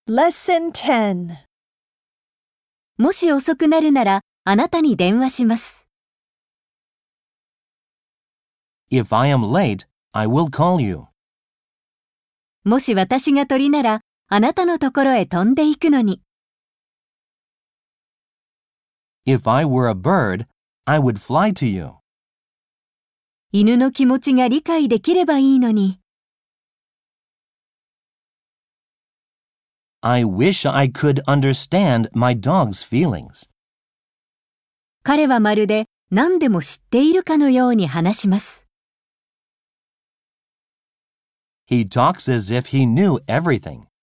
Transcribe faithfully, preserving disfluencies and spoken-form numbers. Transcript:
Lesson ten. もし遅くなるなら、あなたに電話します。 If I am late, I will call you. もし私が鳥なら、あなたのところへ飛んでいくのに。 If I were a bird, I would fly to you. 犬の気持ちが理解できればいいのに。 I wish I could understand my dog's feelings. 彼はまるで何でも知っているかのように話します。 He talks as if he knew everything.